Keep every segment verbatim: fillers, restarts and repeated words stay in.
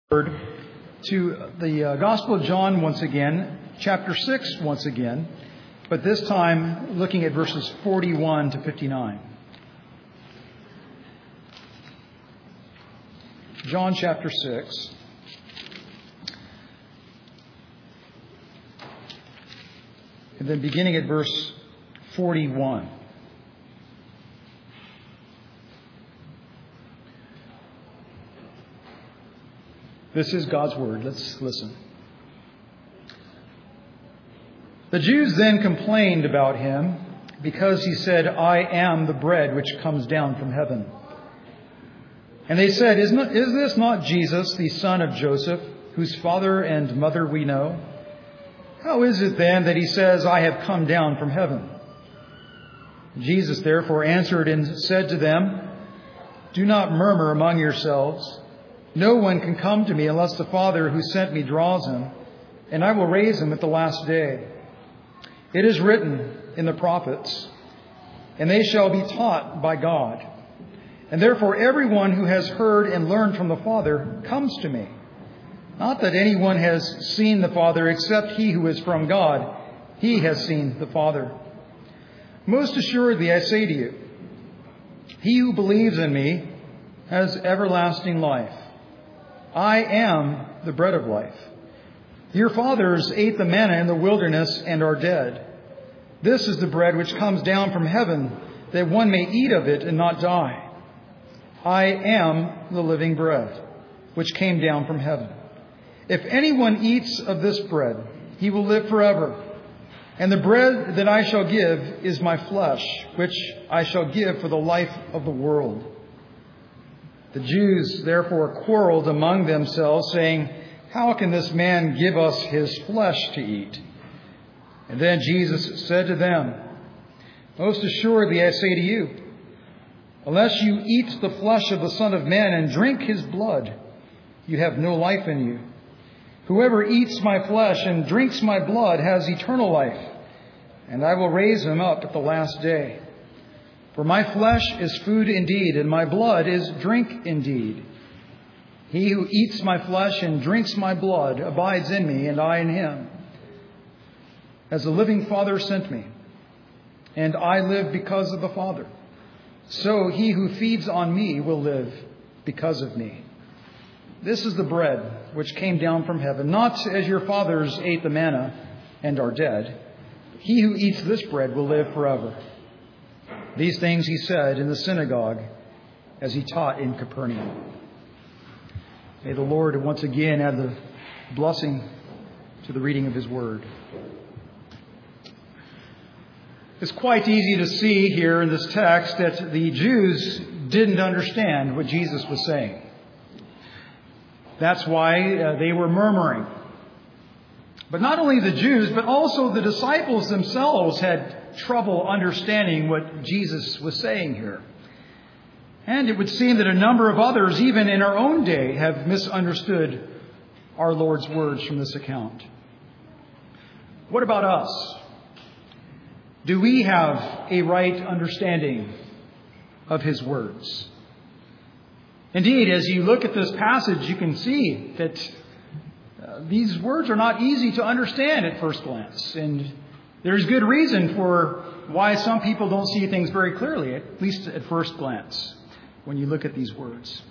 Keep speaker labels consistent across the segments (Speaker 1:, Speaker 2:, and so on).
Speaker 1: To the uh, Gospel of John once again, chapter six once again, but this time looking at verses forty-one to fifty-nine. John chapter six. And then beginning at verse forty-one. This is God's word. Let's listen. The Jews then complained about him because he said, "I am the bread which comes down from heaven." And they said, "Is not, is this not Jesus, the son of Joseph, whose father and mother we know? How is it then that he says, 'I have come down from heaven'?" Jesus therefore answered and said to them, "Do not murmur among yourselves. No one can come to me unless the Father who sent me draws him, and I will raise him at the last day. It is written in the prophets, and they shall be taught by God. And therefore everyone who has heard and learned from the Father comes to me. Not that anyone has seen the Father except he who is from God. He has seen the Father. Most assuredly I say to you, he who believes in me has everlasting life. I am the bread of life. Your fathers ate the manna in the wilderness and are dead. This is the bread which comes down from heaven, that one may eat of it and not die. I am the living bread, which came down from heaven. If anyone eats of this bread, he will live forever. And the bread that I shall give is my flesh, which I shall give for the life of the world." The Jews therefore quarreled among themselves, saying, "How can this man give us his flesh to eat?" And then Jesus said to them, "Most assuredly I say to you, unless you eat the flesh of the Son of Man and drink his blood, you have no life in you. Whoever eats my flesh and drinks my blood has eternal life, and I will raise him up at the last day. For my flesh is food indeed, and my blood is drink indeed. He who eats my flesh and drinks my blood abides in me, and I in him. As the living Father sent me, and I live because of the Father, so he who feeds on me will live because of me. This is the bread which came down from heaven, not as your fathers ate the manna and are dead. He who eats this bread will live forever." These things he said in the synagogue as he taught in Capernaum. May the Lord once again add the blessing to the reading of his word. It's quite easy to see here in this text that the Jews didn't understand what Jesus was saying. That's why uh, they were murmuring. But not only the Jews, but also the disciples themselves had trouble understanding what Jesus was saying here. And it would seem that a number of others, even in our own day, have misunderstood our Lord's words from this account. What about us? Do we have a right understanding of his words? Indeed, as you look at this passage, you can see that uh, these words are not easy to understand at first glance. And there's good reason for why some people don't see things very clearly, at least at first glance, when you look at these words.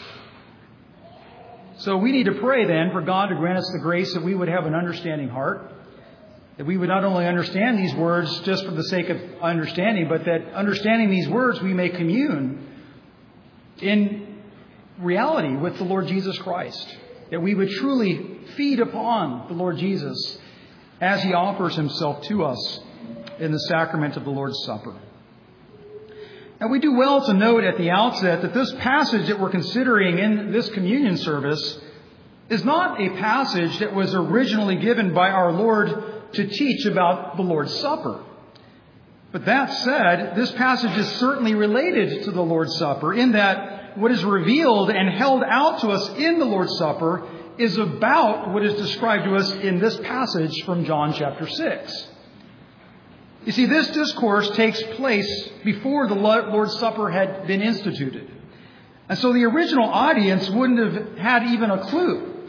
Speaker 1: So we need to pray then for God to grant us the grace that we would have an understanding heart, that we would not only understand these words just for the sake of understanding, but that understanding these words we may commune in reality with the Lord Jesus Christ, that we would truly feed upon the Lord Jesus as he offers himself to us in the sacrament of the Lord's Supper. Now, we do well to note at the outset that this passage that we're considering in this communion service is not a passage that was originally given by our Lord to teach about the Lord's Supper. But that said, this passage is certainly related to the Lord's Supper in that what is revealed and held out to us in the Lord's Supper is about what is described to us in this passage from John chapter six. You see, this discourse takes place before the Lord's Supper had been instituted. And so the original audience wouldn't have had even a clue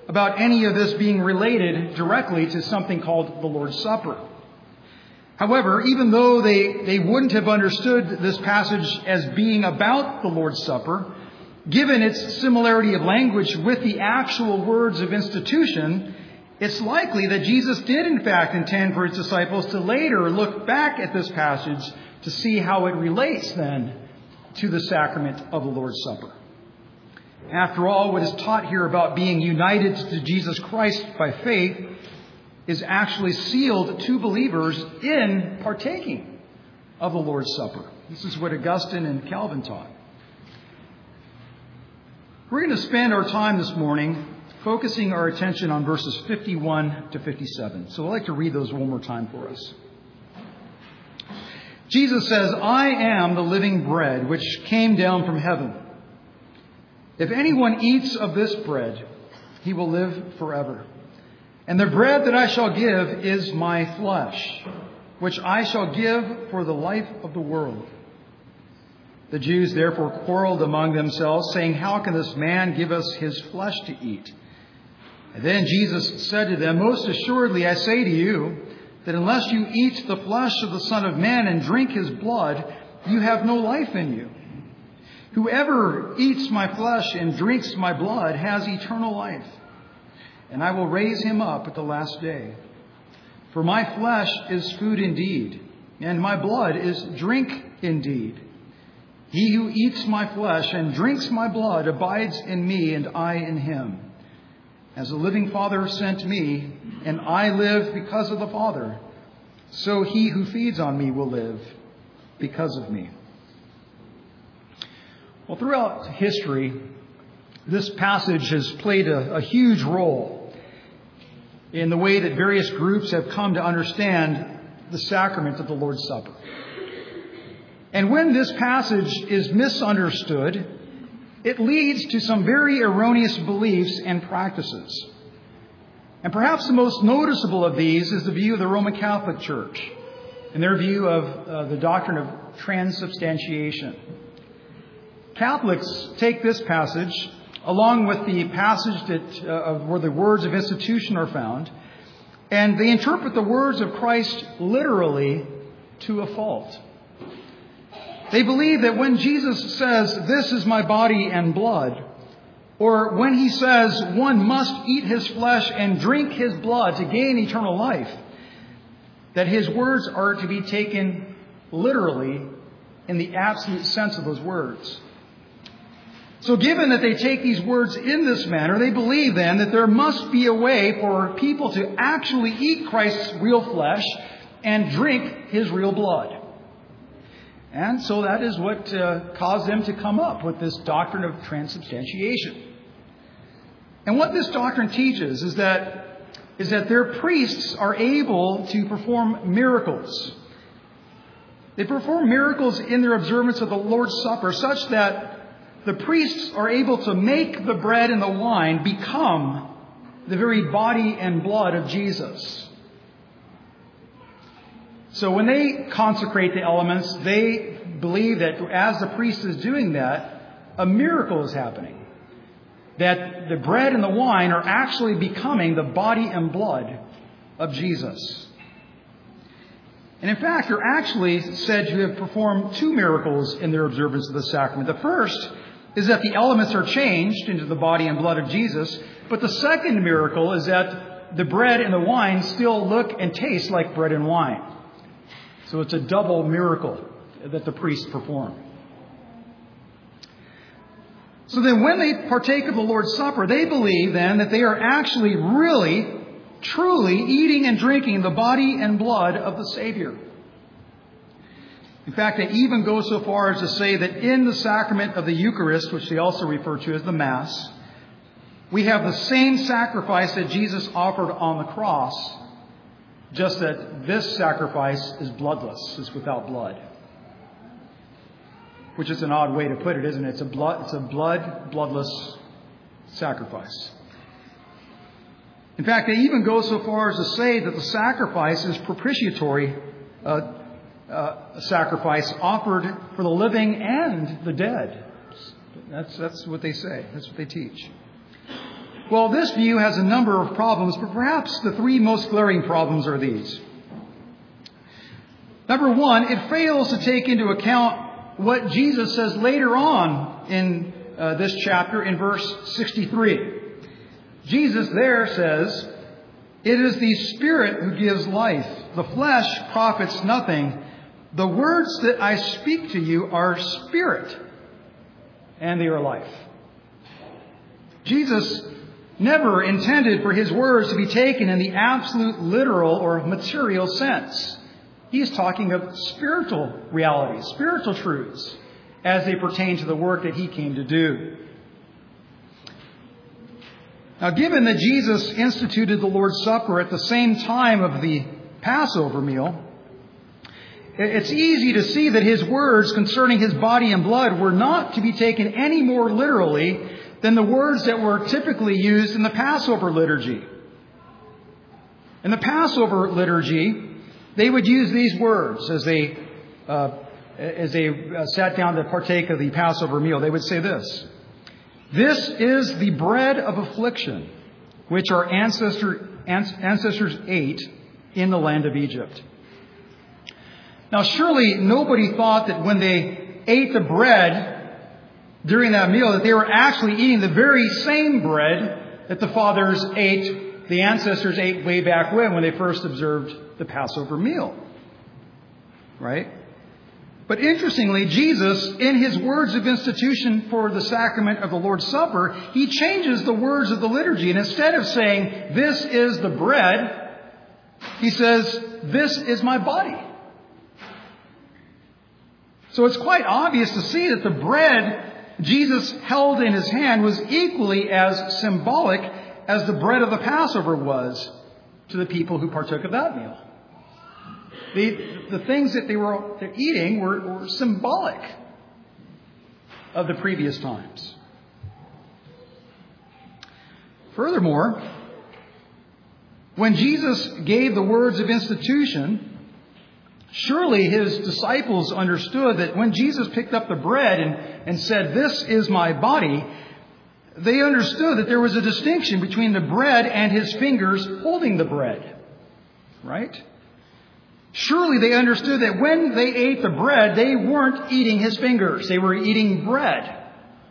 Speaker 1: about any of this being related directly to something called the Lord's Supper. However, even though they, they wouldn't have understood this passage as being about the Lord's Supper, given its similarity of language with the actual words of institution, it's likely that Jesus did in fact intend for his disciples to later look back at this passage to see how it relates then to the sacrament of the Lord's Supper. After all, what is taught here about being united to Jesus Christ by faith is actually sealed to believers in partaking of the Lord's Supper. This is what Augustine and Calvin taught. We're going to spend our time this morning focusing our attention on verses fifty-one to fifty-seven. So I'd like to read those one more time for us. Jesus says, "I am the living bread which came down from heaven. If anyone eats of this bread, he will live forever. And the bread that I shall give is my flesh, which I shall give for the life of the world." The Jews therefore quarreled among themselves, saying, "How can this man give us his flesh to eat?" And then Jesus said to them, "Most assuredly I say to you, that unless you eat the flesh of the Son of Man and drink his blood, you have no life in you. Whoever eats my flesh and drinks my blood has eternal life, and I will raise him up at the last day. For my flesh is food indeed, and my blood is drink indeed. He who eats my flesh and drinks my blood abides in me, and I in him. As the living Father sent me, and I live because of the Father, so he who feeds on me will live because of me." Well, throughout history, this passage has played a, a huge role in the way that various groups have come to understand the sacrament of the Lord's Supper. And when this passage is misunderstood, it leads to some very erroneous beliefs and practices. And perhaps the most noticeable of these is the view of the Roman Catholic Church and their view of uh, the doctrine of transubstantiation. Catholics take this passage, along with the passage that uh, where the words of institution are found, and they interpret the words of Christ literally to a fault. They believe that when Jesus says, "This is my body and blood," or when he says one must eat his flesh and drink his blood to gain eternal life, that his words are to be taken literally in the absolute sense of those words. So given that they take these words in this manner, they believe then that there must be a way for people to actually eat Christ's real flesh and drink his real blood. And so that is what uh, caused them to come up with this doctrine of transubstantiation. And what this doctrine teaches is that, is that their priests are able to perform miracles. They perform miracles in their observance of the Lord's Supper such that the priests are able to make the bread and the wine become the very body and blood of Jesus. So when they consecrate the elements, they believe that as the priest is doing that, a miracle is happening. That the bread and the wine are actually becoming the body and blood of Jesus. And in fact, they're actually said to have performed two miracles in their observance of the sacrament. The first is that the elements are changed into the body and blood of Jesus. But the second miracle is that the bread and the wine still look and taste like bread and wine. So it's a double miracle that the priests perform. So then when they partake of the Lord's Supper, they believe then that they are actually really, truly eating and drinking the body and blood of the Savior. In fact, they even go so far as to say that in the sacrament of the Eucharist, which they also refer to as the Mass, we have the same sacrifice that Jesus offered on the cross, just that this sacrifice is bloodless, is without blood. Which is an odd way to put it, isn't it? It's a blood, it's a blood, bloodless sacrifice. In fact, they even go so far as to say that the sacrifice is propitiatory uh, uh, sacrifice offered for the living and the dead. That's that's what they say. That's what they teach. Well, this view has a number of problems, but perhaps the three most glaring problems are these. Number one, it fails to take into account what Jesus says later on in uh, this chapter in verse sixty-three. Jesus there says, "It is the Spirit who gives life. The flesh profits nothing. The words that I speak to you are spirit, and they are life." Jesus never intended for his words to be taken in the absolute literal or material sense. He's talking of spiritual realities, spiritual truths, as they pertain to the work that he came to do. Now, given that Jesus instituted the Lord's Supper at the same time of the Passover meal, it's easy to see that his words concerning his body and blood were not to be taken any more literally than the words that were typically used in the Passover liturgy. In the Passover liturgy, they would use these words as they uh, as they uh, sat down to partake of the Passover meal. They would say this: "This is the bread of affliction, which our ancestor, ancestors ate in the land of Egypt." Now, surely nobody thought that when they ate the bread during that meal that they were actually eating the very same bread that the fathers ate, the ancestors ate way back when, when they first observed the Passover meal. Right? But interestingly, Jesus, in his words of institution for the sacrament of the Lord's Supper, he changes the words of the liturgy. And instead of saying, "This is the bread," he says, "This is my body." So it's quite obvious to see that the bread Jesus held in his hand was equally as symbolic as the bread of the Passover was to the people who partook of that meal. The, the things that they were eating were, were symbolic of the previous times. Furthermore, when Jesus gave the words of institution, surely his disciples understood that when Jesus picked up the bread and, and said, "This is my body," they understood that there was a distinction between the bread and his fingers holding the bread. Right? Surely they understood that when they ate the bread, they weren't eating his fingers. They were eating bread.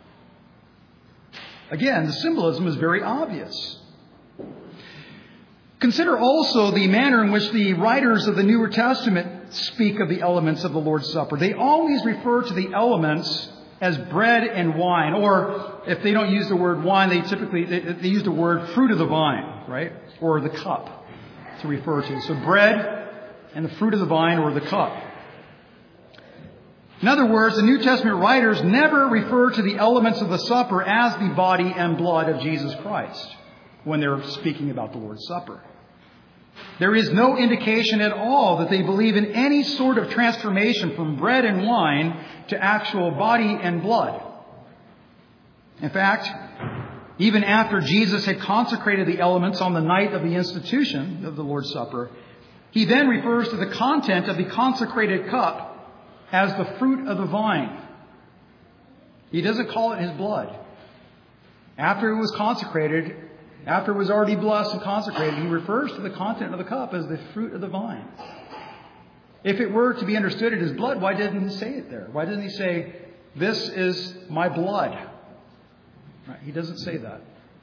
Speaker 1: Again, the symbolism is very obvious. Consider also the manner in which the writers of the Newer Testament speak of the elements of the Lord's Supper. They always refer to the elements as bread and wine, or if they don't use the word wine, they typically they, they use the word fruit of the vine, right? Or the cup to refer to. So bread and the fruit of the vine, or the cup. In other words, the New Testament writers never refer to the elements of the supper as the body and blood of Jesus Christ when they're speaking about the Lord's Supper. There is no indication at all that they believe in any sort of transformation from bread and wine to actual body and blood. In fact, even after Jesus had consecrated the elements on the night of the institution of the Lord's Supper, he then refers to the content of the consecrated cup as the fruit of the vine. He doesn't call it his blood. After it was consecrated, after it was already blessed and consecrated, he refers to the content of the cup as the fruit of the vine. If it were to be understood as his blood, why didn't he say it there? Why didn't he say, "This is my blood"? Right? He doesn't say that.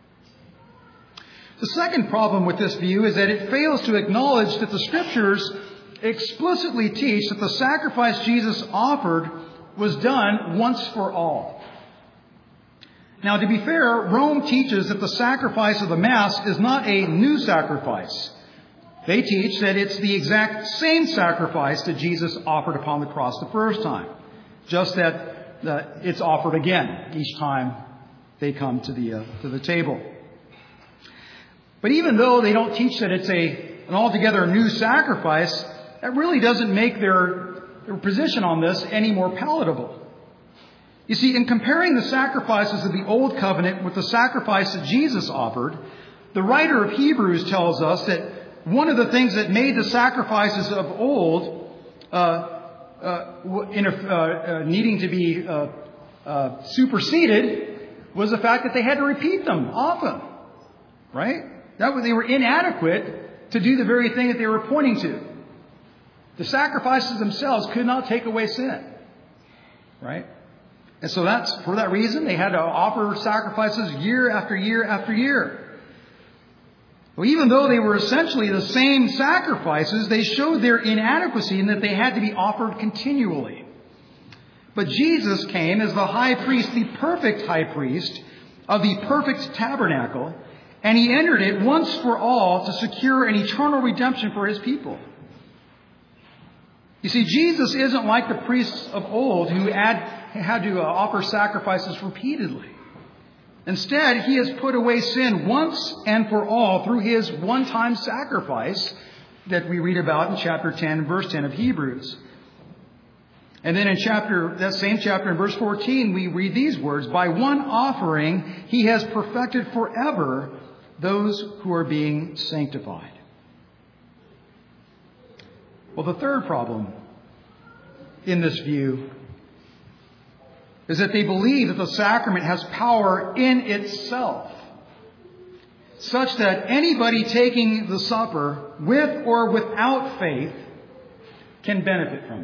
Speaker 1: The second problem with this view is that it fails to acknowledge that the Scriptures explicitly teach that the sacrifice Jesus offered was done once for all. Now, to be fair, Rome teaches that the sacrifice of the Mass is not a new sacrifice. They teach that it's the exact same sacrifice that Jesus offered upon the cross the first time, just that uh, it's offered again each time they come to the uh, to the table. But even though they don't teach that it's a an altogether new sacrifice, that really doesn't make their, their position on this any more palatable. You see, in comparing the sacrifices of the Old Covenant with the sacrifice that Jesus offered, the writer of Hebrews tells us that one of the things that made the sacrifices of old uh, uh, in a, uh, uh, needing to be uh, uh, superseded was the fact that they had to repeat them often. Right? That was, they were inadequate to do the very thing that they were pointing to. The sacrifices themselves could not take away sin. Right? And so that's, for that reason, they had to offer sacrifices year after year after year. Well, even though they were essentially the same sacrifices, they showed their inadequacy in that they had to be offered continually. But Jesus came as the high priest, the perfect high priest of the perfect tabernacle, and he entered it once for all to secure an eternal redemption for his people. You see, Jesus isn't like the priests of old who had, had to uh, offer sacrifices repeatedly. Instead, he has put away sin once and for all through his one-time sacrifice that we read about in chapter ten, verse ten of Hebrews. And then in chapter, that same chapter in verse fourteen, we read these words, "By one offering, he has perfected forever those who are being sanctified." Well, the third problem in this view is that they believe that the sacrament has power in itself, such that anybody taking the supper with or without faith can benefit from it.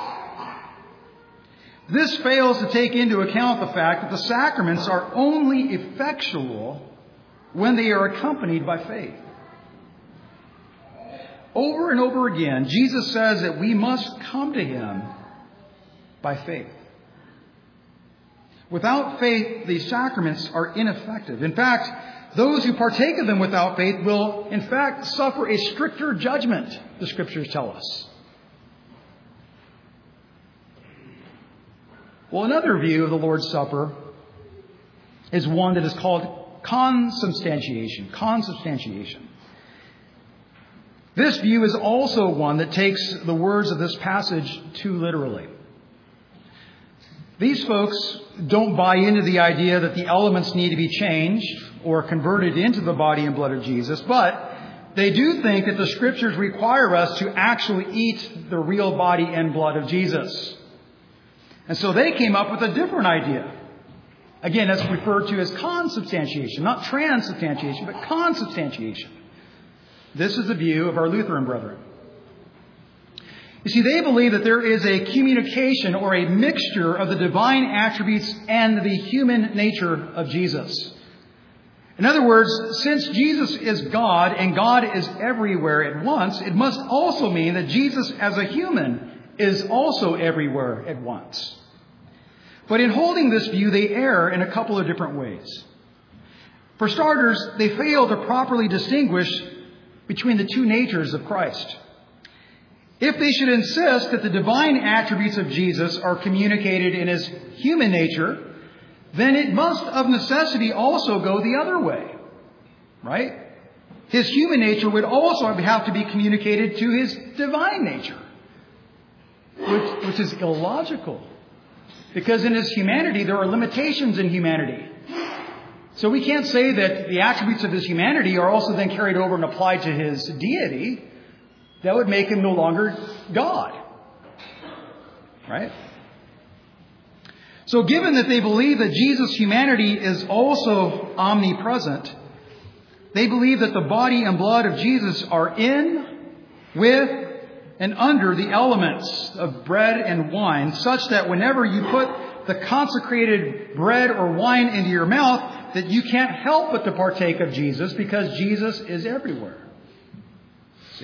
Speaker 1: This fails to take into account the fact that the sacraments are only effectual when they are accompanied by faith. Over and over again, Jesus says that we must come to him by faith. Without faith, the sacraments are ineffective. In fact, those who partake of them without faith will, in fact, suffer a stricter judgment, the Scriptures tell us. Well, another view of the Lord's Supper is one that is called consubstantiation. Consubstantiation. This view is also one that takes the words of this passage too literally. These folks don't buy into the idea that the elements need to be changed or converted into the body and blood of Jesus, but they do think that the Scriptures require us to actually eat the real body and blood of Jesus. And so they came up with a different idea. Again, that's referred to as consubstantiation, not transubstantiation, but consubstantiation. This is the view of our Lutheran brethren. You see, they believe that there is a communication or a mixture of the divine attributes and the human nature of Jesus. In other words, since Jesus is God and God is everywhere at once, it must also mean that Jesus as a human is also everywhere at once. But in holding this view, they err in a couple of different ways. For starters, they fail to properly distinguish between the two natures of Christ. If they should insist that the divine attributes of Jesus are communicated in his human nature, then it must of necessity also go the other way. Right? His human nature would also have to be communicated to his divine nature, which, which is illogical. Because in his humanity, there are limitations in humanity. So we can't say that the attributes of his humanity are also then carried over and applied to his deity. That would make him no longer God. Right? So given that they believe that Jesus' humanity is also omnipresent, they believe that the body and blood of Jesus are in, with, and under the elements of bread and wine, such that whenever you put the consecrated bread or wine into your mouth, that you can't help but to partake of Jesus because Jesus is everywhere. See?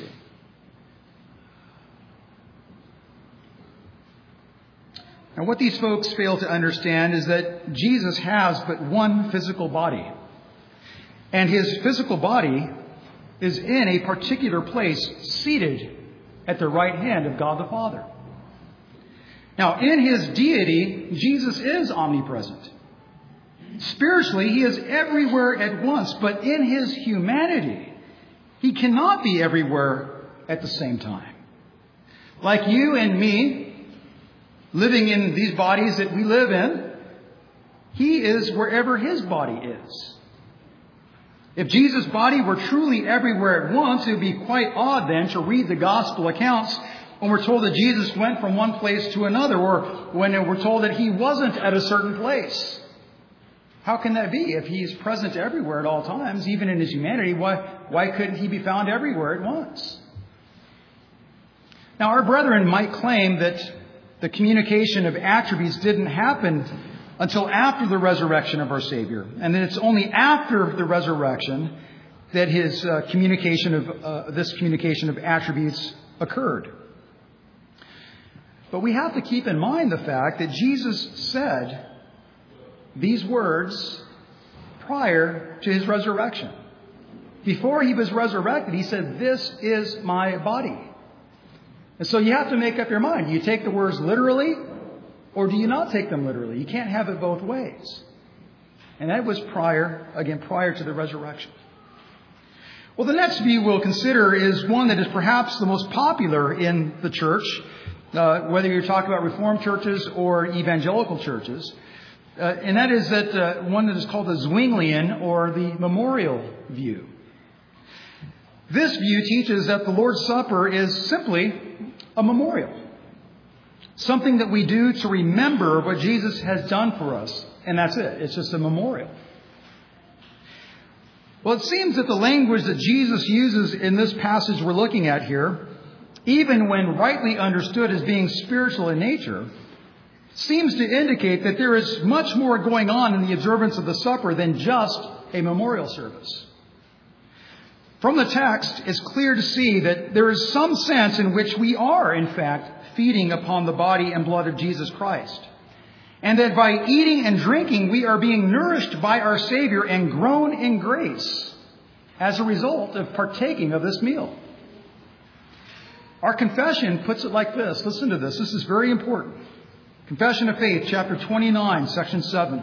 Speaker 1: Now, what these folks fail to understand is that Jesus has but one physical body. And his physical body is in a particular place, seated at the right hand of God the Father. Now, in his deity, Jesus is omnipresent. Spiritually, he is everywhere at once, but in his humanity, he cannot be everywhere at the same time. Like you and me, living in these bodies that we live in, he is wherever his body is. If Jesus' body were truly everywhere at once, it would be quite odd then to read the gospel accounts when we're told that Jesus went from one place to another, or when we're told that he wasn't at a certain place. How can that be? If He's present everywhere at all times, even in His humanity, why, why couldn't He be found everywhere at once? Now, our brethren might claim that the communication of attributes didn't happen until after the resurrection of our Savior, and that it's only after the resurrection that His uh, communication of uh, this communication of attributes occurred. But we have to keep in mind the fact that Jesus said these words prior to His resurrection. Before He was resurrected, He said, "This is my body." And so you have to make up your mind. Do you take the words literally, or do you not take them literally? You can't have it both ways. And that was prior, again, prior to the resurrection. Well, the next view we'll consider is one that is perhaps the most popular in the church, uh, whether you're talking about Reformed churches or evangelical churches. Uh, and that is that uh, one that is called the Zwinglian or the memorial view. This view teaches that the Lord's Supper is simply a memorial. Something that we do to remember what Jesus has done for us. And that's it. It's just a memorial. Well, it seems that the language that Jesus uses in this passage we're looking at here, even when rightly understood as being spiritual in nature, seems to indicate that there is much more going on in the observance of the supper than just a memorial service. From the text, it's clear to see that there is some sense in which we are, in fact, feeding upon the body and blood of Jesus Christ. And that by eating and drinking, we are being nourished by our Savior and grown in grace as a result of partaking of this meal. Our confession puts it like this. Listen to this. This is very important. Confession of Faith, chapter twenty-nine, section seven.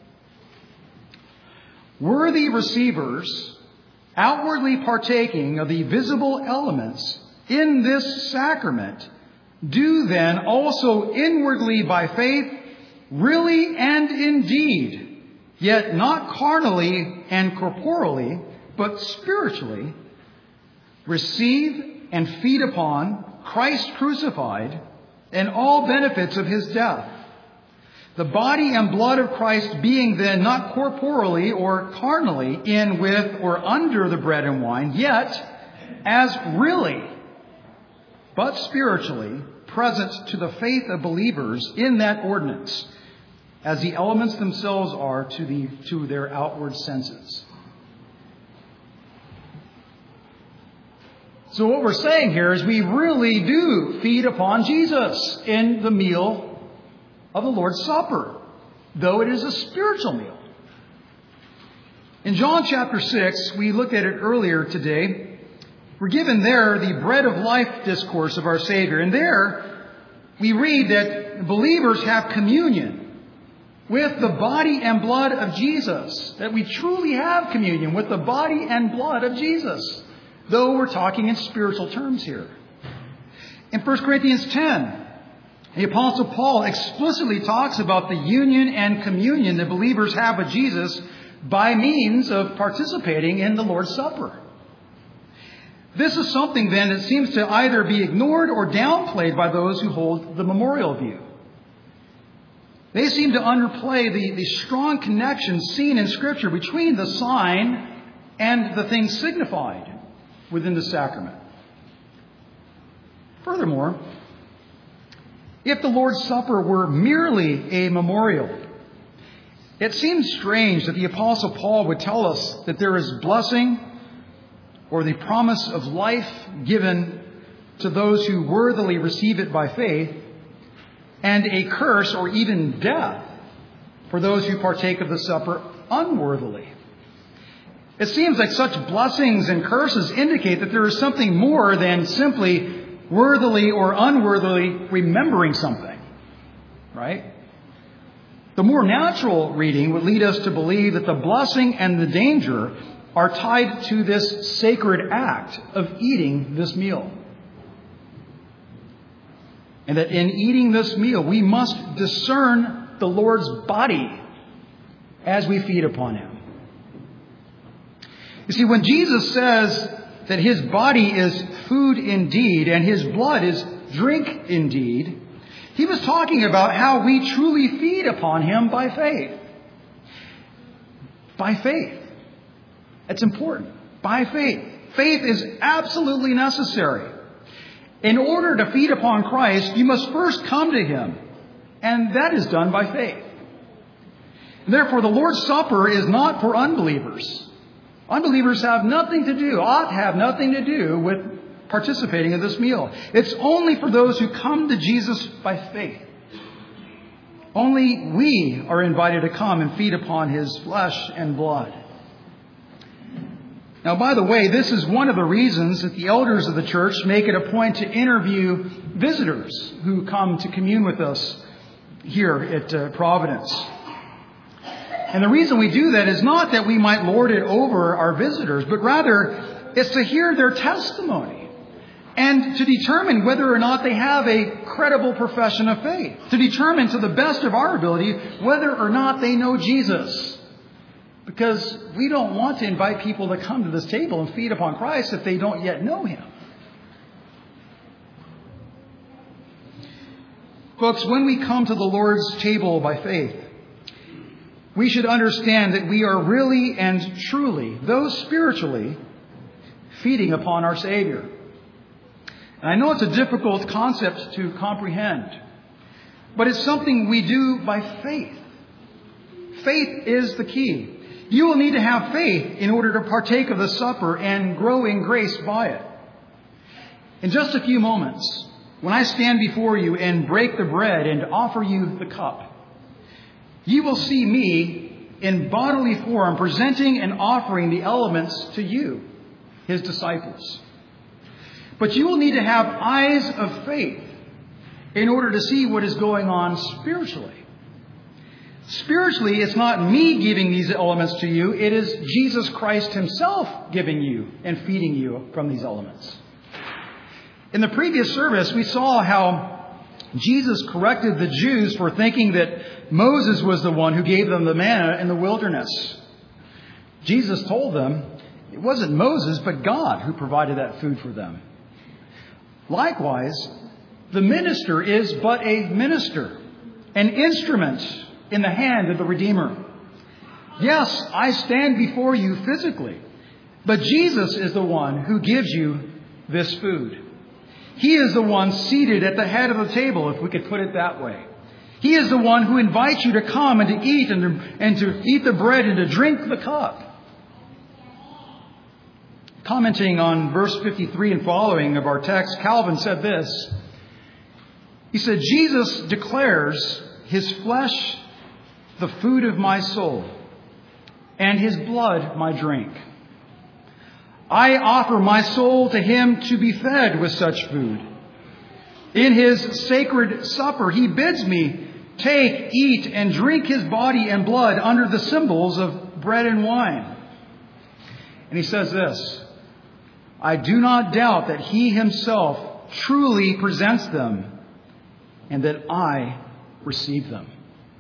Speaker 1: Worthy receivers, outwardly partaking of the visible elements in this sacrament, do then also inwardly by faith, really and indeed, yet not carnally and corporally, but spiritually, receive and feed upon Christ crucified and all benefits of His death. The body and blood of Christ being then not corporally or carnally in with or under the bread and wine, yet as really, but spiritually, present to the faith of believers in that ordinance, as the elements themselves are to the to their outward senses. So what we're saying here is we really do feed upon Jesus in the meal of the Lord's Supper, though it is a spiritual meal. In John chapter six, we looked at it earlier today. We're given there the bread of life discourse of our Savior. And there we read that believers have communion with the body and blood of Jesus. That we truly have communion with the body and blood of Jesus, though we're talking in spiritual terms here. In First Corinthians ten, the Apostle Paul explicitly talks about the union and communion that believers have with Jesus by means of participating in the Lord's Supper. This is something then that seems to either be ignored or downplayed by those who hold the memorial view. They seem to underplay the, the strong connection seen in Scripture between the sign and the thing signified within the sacrament. Furthermore, if the Lord's Supper were merely a memorial, it seems strange that the Apostle Paul would tell us that there is blessing or the promise of life given to those who worthily receive it by faith, and a curse or even death for those who partake of the supper unworthily. It seems like such blessings and curses indicate that there is something more than simply worthily or unworthily remembering something, right? The more natural reading would lead us to believe that the blessing and the danger are tied to this sacred act of eating this meal. And that in eating this meal, we must discern the Lord's body as we feed upon Him. You see, when Jesus says that His body is food indeed and His blood is drink indeed, He was talking about how we truly feed upon Him by faith. By faith. It's important. By faith. Faith is absolutely necessary. In order to feed upon Christ, you must first come to Him. And that is done by faith. Therefore, the Lord's Supper is not for unbelievers. Unbelievers have nothing to do, ought to have nothing to do with participating in this meal. It's only for those who come to Jesus by faith. Only we are invited to come and feed upon His flesh and blood. Now, by the way, this is one of the reasons that the elders of the church make it a point to interview visitors who come to commune with us here at uh, Providence. And the reason we do that is not that we might lord it over our visitors, but rather it's to hear their testimony and to determine whether or not they have a credible profession of faith, to determine to the best of our ability whether or not they know Jesus. Because we don't want to invite people to come to this table and feed upon Christ if they don't yet know Him. Folks, when we come to the Lord's table by faith, we should understand that we are really and truly, though spiritually, feeding upon our Savior. And I know it's a difficult concept to comprehend, but it's something we do by faith. Faith is the key. You will need to have faith in order to partake of the supper and grow in grace by it. In just a few moments, when I stand before you and break the bread and offer you the cup, you will see me in bodily form presenting and offering the elements to you, His disciples. But you will need to have eyes of faith in order to see what is going on spiritually. Spiritually, it's not me giving these elements to you. It is Jesus Christ Himself giving you and feeding you from these elements. In the previous service, we saw how Jesus corrected the Jews for thinking that Moses was the one who gave them the manna in the wilderness. Jesus told them it wasn't Moses, but God who provided that food for them. Likewise, the minister is but a minister, an instrument in the hand of the Redeemer. Yes, I stand before you physically, but Jesus is the one who gives you this food. He is the one seated at the head of the table, if we could put it that way. He is the one who invites you to come and to eat and to, and to eat the bread and to drink the cup. Commenting on verse fifty-three and following of our text, Calvin said this. He said, Jesus declares His flesh the food of my soul, and His blood my drink. I offer my soul to Him to be fed with such food. In His sacred supper, He bids me take, eat, and drink His body and blood under the symbols of bread and wine. And he says this, I do not doubt that He Himself truly presents them and that I receive them.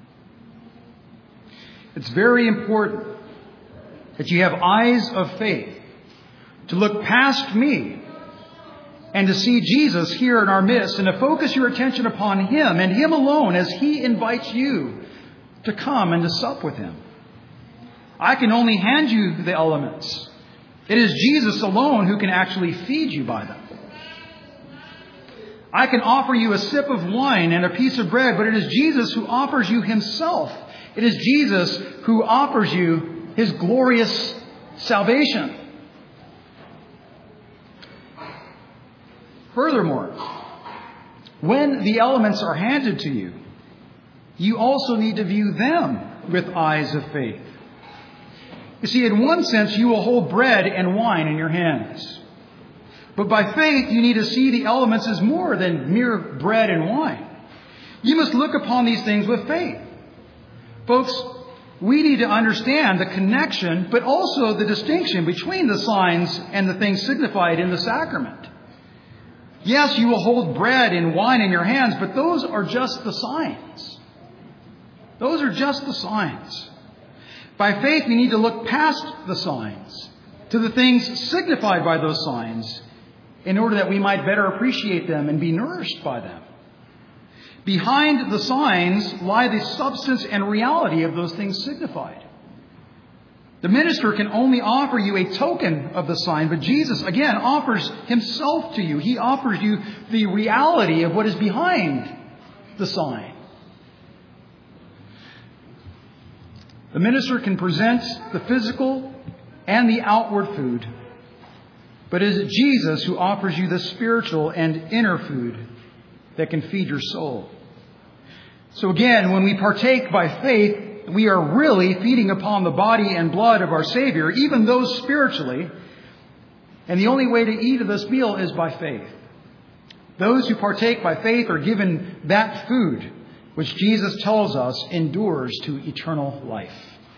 Speaker 1: It's very important that you have eyes of faith to look past me and to see Jesus here in our midst and to focus your attention upon Him and Him alone as He invites you to come and to sup with Him. I can only hand you the elements. It is Jesus alone who can actually feed you by them. I can offer you a sip of wine and a piece of bread, but it is Jesus who offers you Himself. It is Jesus who offers you His glorious salvation. Furthermore, when the elements are handed to you, you also need to view them with eyes of faith. You see, in one sense, you will hold bread and wine in your hands. But by faith, you need to see the elements as more than mere bread and wine. You must look upon these things with faith. Folks, we need to understand the connection, but also the distinction between the signs and the things signified in the sacrament. Yes, you will hold bread and wine in your hands, but those are just the signs. Those are just the signs. By faith, we need to look past the signs to the things signified by those signs in order that we might better appreciate them and be nourished by them. Behind the signs lie the substance and reality of those things signified. The minister can only offer you a token of the sign, but Jesus, again, offers himself to you. He offers you the reality of what is behind the sign. The minister can present the physical and the outward food, but it is Jesus who offers you the spiritual and inner food that can feed your soul. So again, when we partake by faith, we are really feeding upon the body and blood of our Savior, even though spiritually. And the only way to eat of this meal is by faith. Those who partake by faith are given that food, which Jesus tells us endures to eternal life.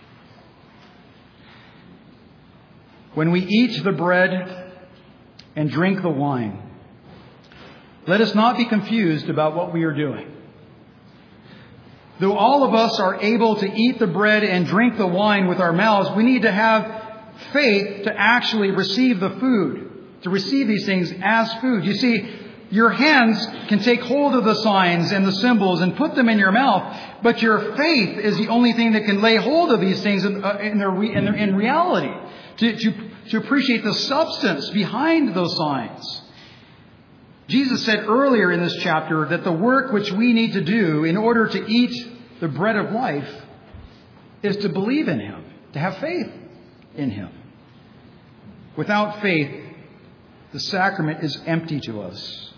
Speaker 1: When we eat the bread and drink the wine, let us not be confused about what we are doing. Though all of us are able to eat the bread and drink the wine with our mouths, we need to have faith to actually receive the food, to receive these things as food. You see, your hands can take hold of the signs and the symbols and put them in your mouth, but your faith is the only thing that can lay hold of these things in, uh, in, their, in, their, in reality, to, to, to appreciate the substance behind those signs. Jesus said earlier in this chapter that the work which we need to do in order to eat the bread of life is to believe in Him, to have faith in Him. Without faith, the sacrament is empty to us.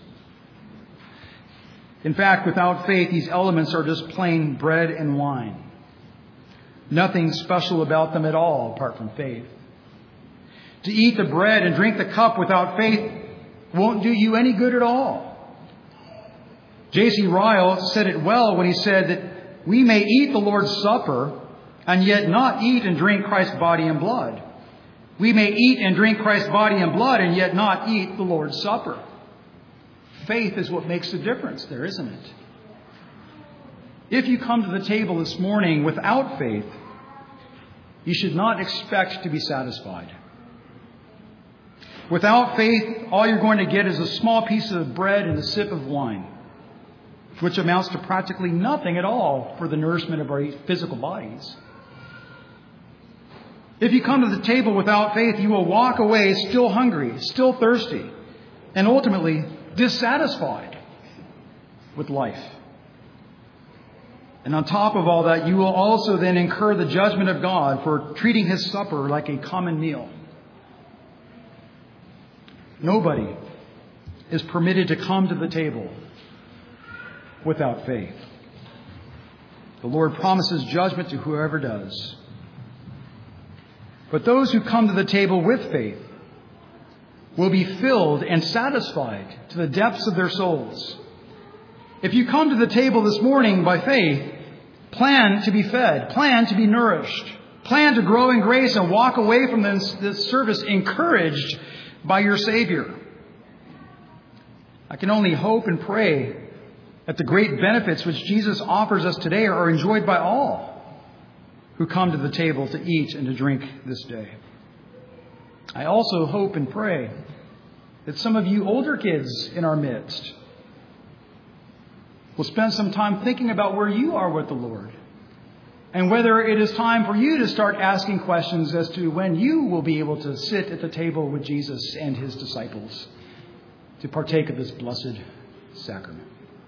Speaker 1: In fact, without faith, these elements are just plain bread and wine. Nothing special about them at all apart from faith. To eat the bread and drink the cup without faith won't do you any good at all. J C Ryle said it well when he said that we may eat the Lord's Supper and yet not eat and drink Christ's body and blood. We may eat and drink Christ's body and blood and yet not eat the Lord's Supper. Faith is what makes the difference there, isn't it? If you come to the table this morning without faith, you should not expect to be satisfied. Without faith, all you're going to get is a small piece of bread and a sip of wine, which amounts to practically nothing at all for the nourishment of our physical bodies. If you come to the table without faith, you will walk away still hungry, still thirsty, and ultimately dissatisfied with life. And on top of all that, you will also then incur the judgment of God for treating His supper like a common meal. Nobody is permitted to come to the table without faith. The Lord promises judgment to whoever does. But those who come to the table with faith will be filled and satisfied to the depths of their souls. If you come to the table this morning by faith, plan to be fed, plan to be nourished, plan to grow in grace and walk away from this, this service encouraged by your Savior. I can only hope and pray that the great benefits which Jesus offers us today are enjoyed by all who come to the table to eat and to drink this day. I also hope and pray that some of you older kids in our midst will spend some time thinking about where you are with the Lord and whether it is time for you to start asking questions as to when you will be able to sit at the table with Jesus and His disciples to partake of this blessed sacrament.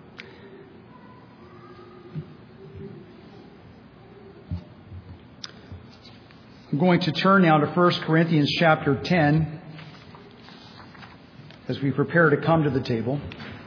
Speaker 1: I'm going to turn now to First Corinthians chapter ten as we prepare to come to the table.